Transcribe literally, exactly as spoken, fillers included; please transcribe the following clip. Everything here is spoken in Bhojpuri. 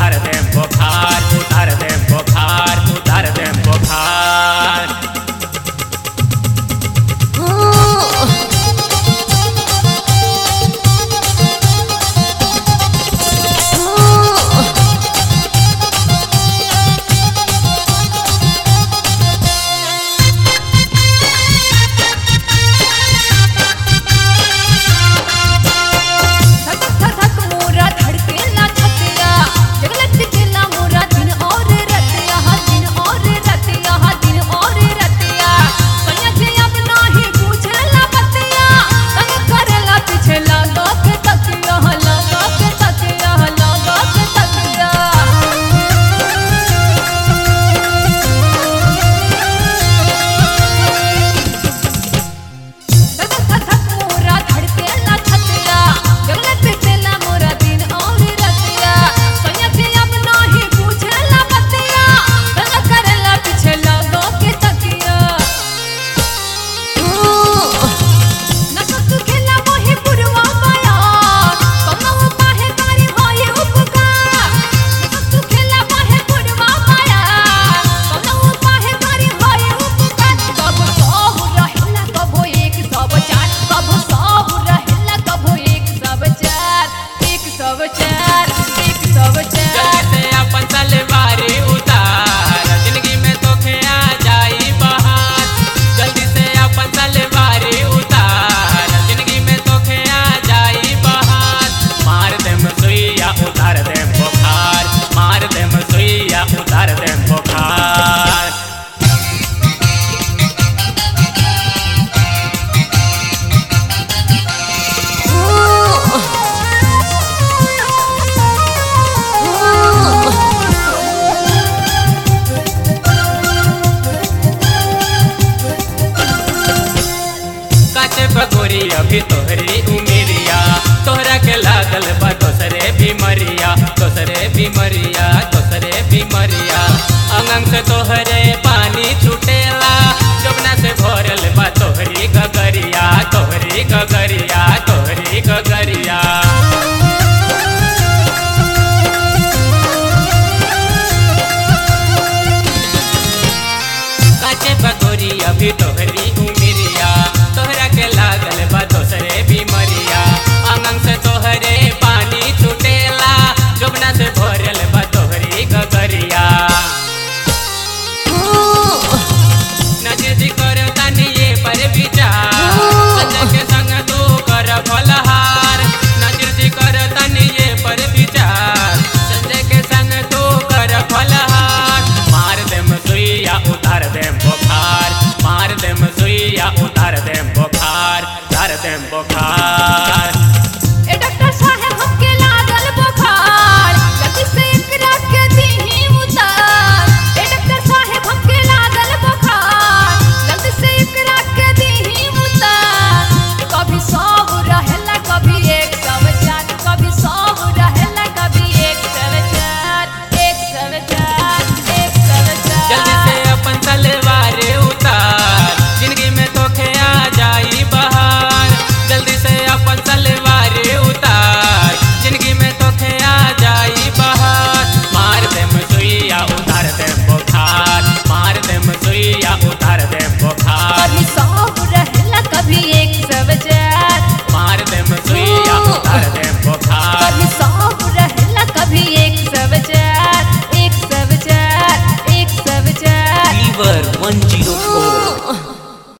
उतार दे बुखार, उतार दे बुखार, उतार दे बुखार। अभी तोहरी उमेरिया तोहरा के लागल बा दोसरे बीमरिया, दोसरे बीमरिया, दोसरे बीमरिया। अंगन से तोहरे पानी छूटेला, जमुना से भरल बा तोहरी गगरिया, तोहरी गगरिया, तोहरी गगरिया। काचे पकोरी अभी तोहरी उमेरिया तोहरा के लागल बा दोसरे बीमरिया। आंगन से तोहरे पानी छूटेला, जमुना से भरल बा तोहरी गगरिया। नजर जी कर तनिए पर विचार, संजय के संग तू कर फलहार। नजर जी कर तनिए पर विचार, संजय के संग तू कर फलहार। मार दे सुइया उतार दे बुखार, मार दे सुइया उतार दे बुखार, उतार दे बुखार। ए डॉक्टर साहब हमके लागल बुखार, जल्दी से एकरा के दीही उतार। ए डॉक्टर साहब हमके लागल बुखार, जल्दी से एकरा के दीही उतार। कभी सौ रहेला कभी एक सौ चार, कभी सौ रहेला कभी एक सौ चार, एक सौ चार, एक सौ चार। जल्दी से अपन तलवार उतार, जिंदगी में तोखे आ जाई बहार। जल्दी से अपन तलवार उतार, जिंदगी में तोखे आ जाई बहार। मार दे सुइया उतार दे बुखार, मार दे सुइया उतार दे बुखार। कभी सौ रहेला कभी एक सौ चार, मार दे सुइया उतार दे बुखार। कभी सौ रहेला कभी एक सौ चार, एक सौ चार, एक सौ चार। फीवर वन जीरो फोर।